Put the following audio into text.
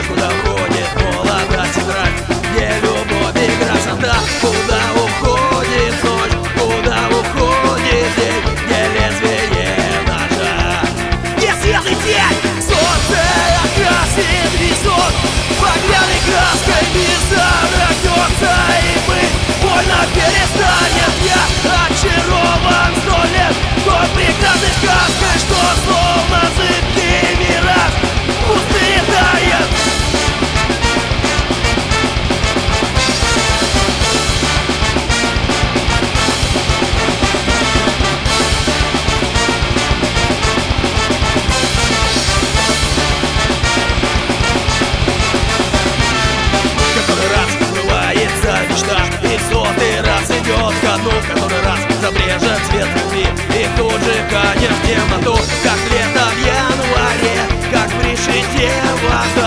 знак, куда уходит молодая тетрадь, где любовь и красота. Куда уходит ночь, куда уходит день, где лезвие ножа, где свет и тень. Солнце окрасит весок багряной краской, мир содрогнется, и быть больно перестанет. Я очарован 100 лет той прекрасной сказкой, что словно зыбкий мираж пустыне тает. Который раз сбывается мечта, и в 100-й раз идет ко дну. Который раз забрежет свет любви, и тут же канет в темноту. Как лето в январе, как в решете воздух.